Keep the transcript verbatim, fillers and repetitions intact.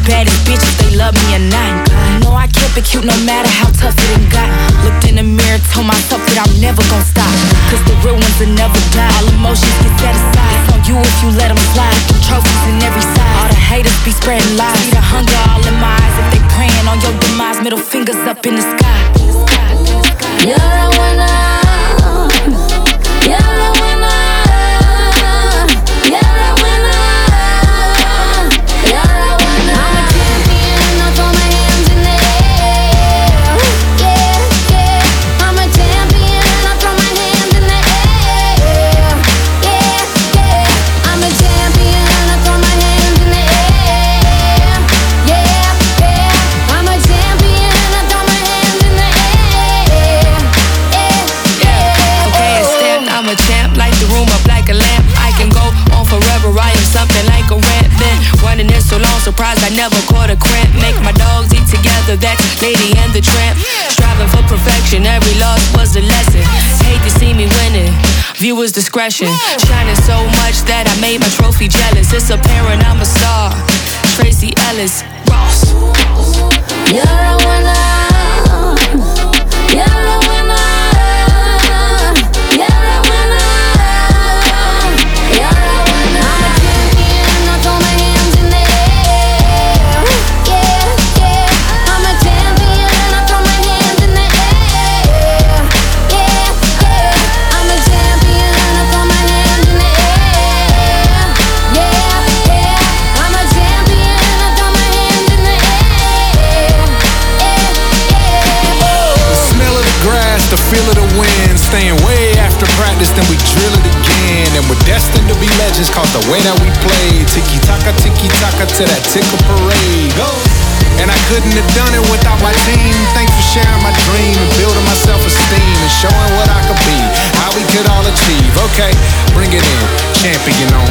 baddest bitches, they love me or not. You know I kept it cute no matter how tough it done got. Looked in the mirror, told myself that I'm never gon' stop, cause the real ones will never die. All emotions get set aside, it's on you if you let them slide. Trophies in every side, all the haters be spreading lies. See the hunger all in my eyes, if they praying on your demise, middle fingers up in the sky. You're a winner. You're a winner. You're a winner. You're a winner. I'm a champion, I throw my hands in the air. Yeah, yeah. I'm a champion, I throw my hands in the air. Yeah, yeah. I'm a champion, I throw my hands in the air. Yeah, yeah. I'm a champion, I throw my hands in the air. Yeah, yeah. Okay, it's stepped, I'm a champ, light the room up like a lamp. I can go on forever, I am something like a ramp. Been running it so long, surprised I never caught a cramp. Make my dogs eat together, that's Lady and the Tramp. Striving for perfection, every loss was a lesson. Hate to see me winning, viewers' discretion. Shining so much that I made my trophy jealous. It's apparent I'm a star, Tracy Ellis Ross. You're a winner. You're a winner. You're a winner. You're a winner. I'm a champion, I throw my hands in the air. Yeah, yeah. I'm a champion, I throw my hands in the air. Yeah, yeah. I'm a champion, I throw my hands in the air. Yeah, yeah. I'm a champion, I throw my hands in the air. Yeah, yeah. The smell of the grass, the feel of the wind. Staying way after practice, then we drill it again. And we're destined to be legends, cause the way that we play. Tiki-taka, tiki-taka to that tickle parade. Go! And I couldn't have done it without my team. Thanks for sharing my dream and building my self-esteem and showing what I could be, how we could all achieve. Okay, bring it in, champion on